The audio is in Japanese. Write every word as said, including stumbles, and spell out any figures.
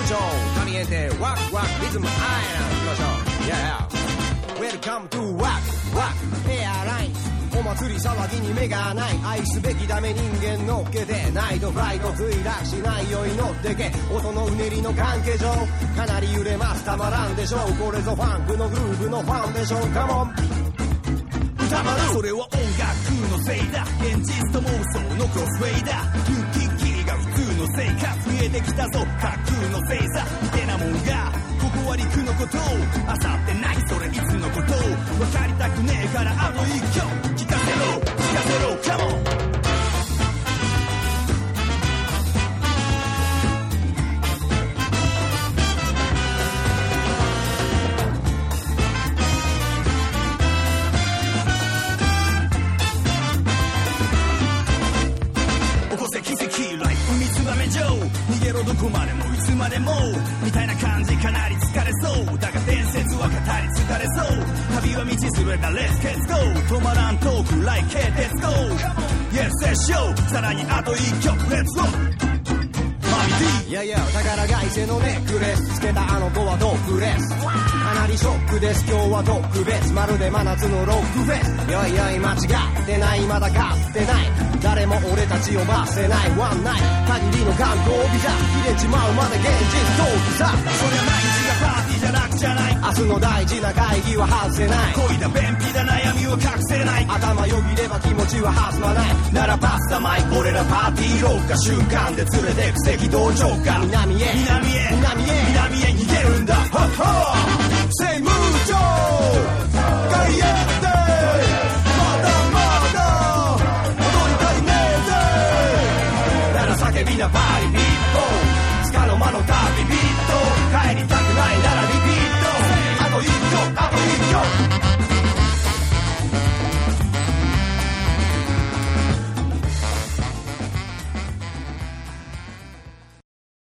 mucho calienteワクワクリズムアイランド行きましょう Yeah Welcome to Wack Wack Airlines お祭り騒ぎに目がない愛すべきダメ人間のっけてナイトフライト墜落しないよう祈ってけ音のうねりの関係上かなり揺れますたまらんでしょうこれぞファンクのグルーヴのファンデーションカモン歌丸それは音楽のせいだ現実と妄想のクロスウェイだ行き来が普通の生活見えてきたぞ架空の星座ってなもんがここは陸のことあさってないそれいつのこと分かりたくねえからあの一曲聞かせろ聞かせろカモン逃げろどこまでもいつまでもみたいな感じかなり疲れそうだが伝説は語り継がれそう旅は道連れだ Let's get go 止まらんトーク like Let's go Yes let's show さらにあと一曲 Let's roll いやいや宝が伊勢のネックレスつけたあの子はドッグレスかなりショックです今日は特別まるで真夏のロックフェスよいよい間違ってないまだかつてない誰も俺たちを罰せないワンナイト限りの観光ビザ入れちまうまで現実逃避さそりゃ毎日がパーティーじゃなくじゃない明日の大事な会議は外せない恋だ便秘だ悩みは隠せない頭よぎれば気持ちは弾まないならパスタマイ俺らパーティー廊下瞬間で連れてく赤道上か南へ南へ南へ南へ逃げるんだホッホー Say mucho caliente まだまだ踊り足りねえぜなら叫びなバー